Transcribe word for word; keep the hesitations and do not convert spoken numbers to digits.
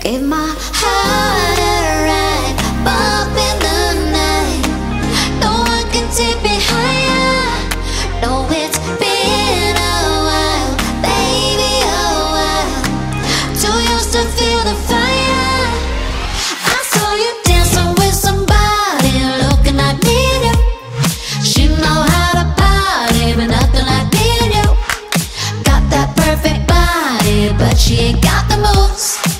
If my heart had a right, bump in the night, no one can take me higher. No, it's been a while, baby, a while. Too used to feel the fire. I saw you dancing with somebody, looking like me and you. She know how to party, but nothing like me and you. Got that perfect body, but she ain't got the moves.